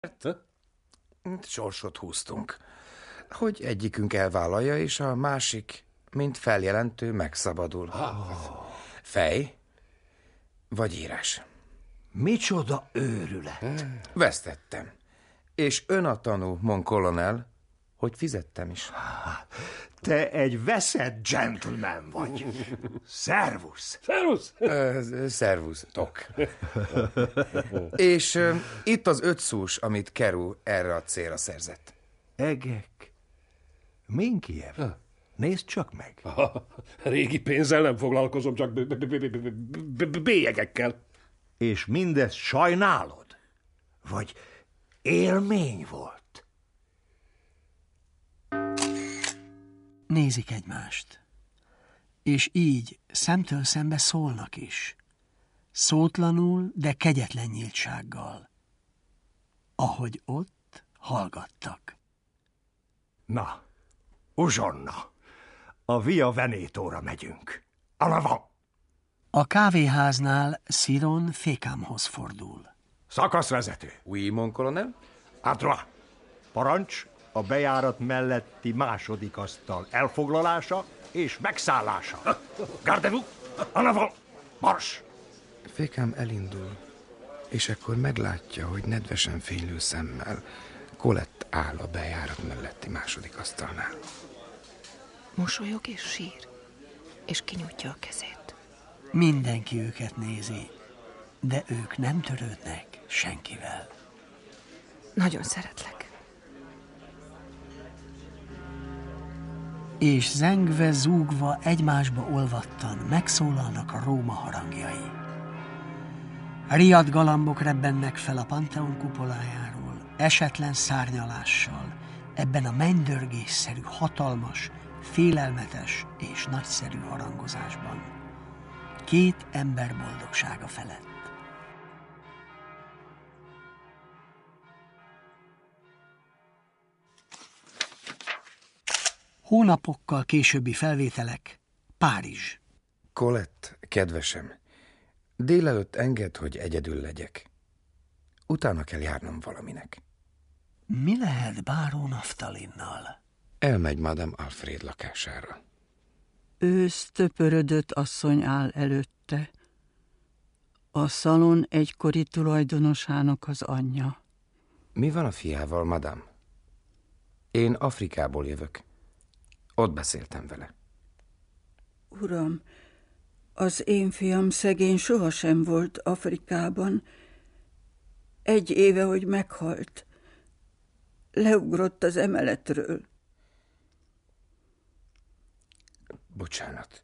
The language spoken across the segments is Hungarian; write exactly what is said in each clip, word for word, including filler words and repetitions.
Sorsot húztunk, hogy egyikünk elvállalja, és a másik, mint feljelentő, megszabadul. Fej vagy írás. Micsoda őrület! Vesztettem. És ön a tanú, mon kolonel, hogy fizettem is. Te egy veszett gentleman vagy. Szervusz! Szervusz! Uh, szervusz, tok. És uh, itt az öt szús, amit Keru erre a célra szerzett. Egek. Minkiev. Nézd csak meg. Régi pénzzel nem foglalkozom, csak bélyegekkel. És mindezt sajnálod? Vagy élmény volt? Nézik egymást. És így szemtől szembe szólnak is. Szótlanul, de kegyetlen nyíltsággal. Ahogy ott hallgattak. Na, uzsonna, a Via Venetóra megyünk. Alava! A kávéháznál Sziron Fékámhoz fordul. Szakaszvezető. Oui, mon colonel? Adra. Parancs a bejárat melletti második asztal elfoglalása és megszállása. Gardez-vous! Alava! Mars! Fékám elindul, és ekkor meglátja, hogy nedvesen fénylő szemmel Colette áll a bejárat melletti második asztalnál. Mosolyog és sír, és kinyújtja a kezét. Mindenki őket nézi, de ők nem törődnek senkivel. Nagyon szeretlek. És zengve, zúgva, egymásba olvadtan megszólalnak a Róma harangjai. Riadt galambok rebbennek fel a Pantheon kupolájáról, esetlen szárnyalással, ebben a mennydörgésszerű, hatalmas, félelmetes és nagyszerű harangozásban. Két ember boldogsága felett. Hónapokkal későbbi felvételek, Párizs. Colette, kedvesem, délelőtt engedd, hogy egyedül legyek. Utána kell járnom valaminek. Mi lehet báró Naftalinnal? Elmegy Madame Alfred lakására. Ősz töpörödött asszony áll előtte. A szalon egykori tulajdonosának az anyja. Mi van a fiával, madame? Én Afrikából jövök. Ott beszéltem vele. Uram, az én fiam szegény sohasem volt Afrikában. Egy éve, hogy meghalt. Leugrott az emeletről. Bocsánat.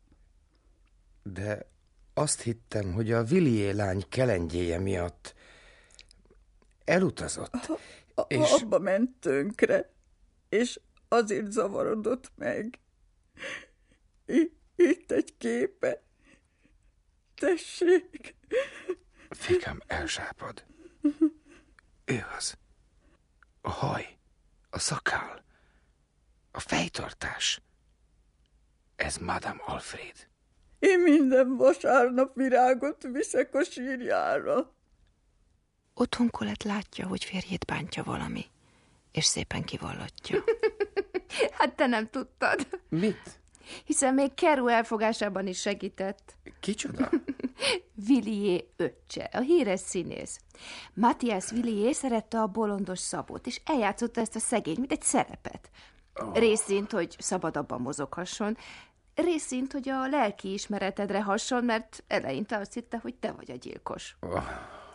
De azt hittem, hogy a Villiers lány kelengyéje miatt elutazott. A, a, és... Abba ment tönkre, és azért zavarodott meg. I, itt egy képe. Tessék. Fékám elsápad. Ő az. A haj, a szakál, a fejtartás. Ez Madame Alfred. Én minden vasárnap virágot viszek a sírjára. Otthon Colette látja, hogy férjét bántja valami, és szépen kivallatja. Hát te nem tudtad. Mit? Hiszen még Keru elfogásában is segített. Kicsoda? Villiers öccse, a híres színész. Matthias Villiers szerette a bolondos Szabót, és eljátszotta ezt a szegényt, mint egy szerepet. Oh. Részint, hogy szabadabban mozoghasson, részint, hogy a lelki ismeretedre hasson, mert eleinte azt hitte, hogy te vagy a gyilkos. Oh.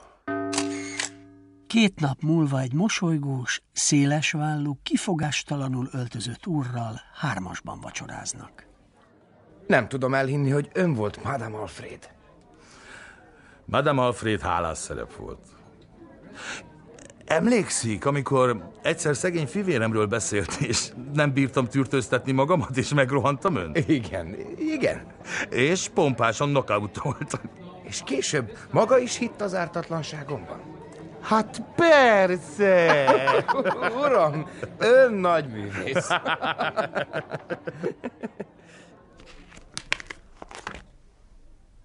Két nap múlva egy mosolygós, szélesvállú, kifogástalanul öltözött úrral hármasban vacsoráznak. Nem tudom elhinni, hogy ön volt Madame Alfred. Madame Alfred hálás szerep volt. Emlékszik, amikor egyszer szegény fivéremről beszélt, és nem bírtam tűrtőztetni magamat, és megrohantam önt? Igen, igen. És pompásan knockoutoltam. És később maga is hitt az ártatlanságomban? Hát persze! Uram, ön nagy művész.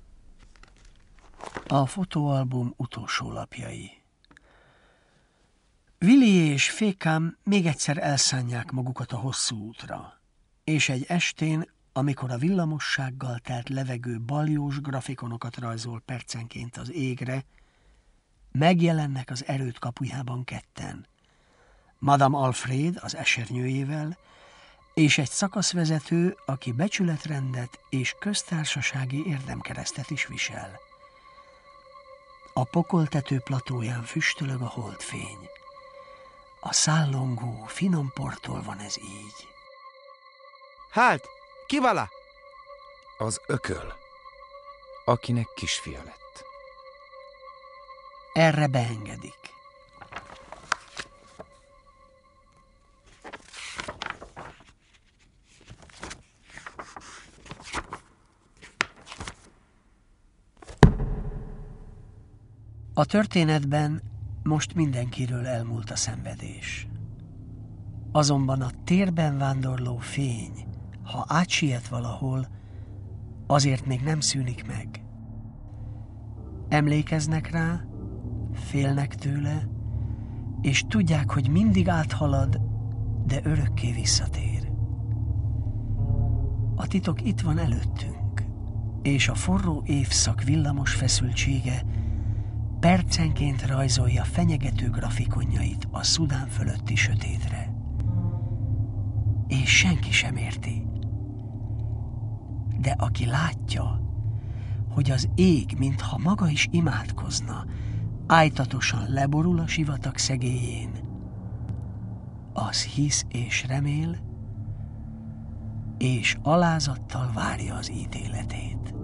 A fotóalbum utolsó lapjai. Willie és Fékám még egyszer elszánják magukat a hosszú útra, és egy estén, amikor a villamossággal telt levegő baljós grafikonokat rajzol percenként az égre, megjelennek az erőd kapujában ketten. Madame Alfred az esernyőjével, és egy szakaszvezető, aki becsületrendet és köztársasági érdemkeresztet is visel. A pokoltető platóján füstölög a holdfény. A szállongó, finom portól van ez így. Hát, ki vala? Az ököl, akinek kisfia lett. Erre beengedik. A történetben most mindenkiről elmúlt a szenvedés. Azonban a térben vándorló fény, ha átsiet valahol, azért még nem szűnik meg. Emlékeznek rá, félnek tőle, és tudják, hogy mindig áthalad, de örökké visszatér. A titok itt van előttünk, és a forró évszak villamos feszültsége percenként rajzolja fenyegető grafikonjait a Szudán fölötti sötétre. És senki sem érti. De aki látja, hogy az ég, mintha maga is imádkozna, ájtatosan leborul a sivatag szegélyén, az hisz és remél, és alázattal várja az ítéletét.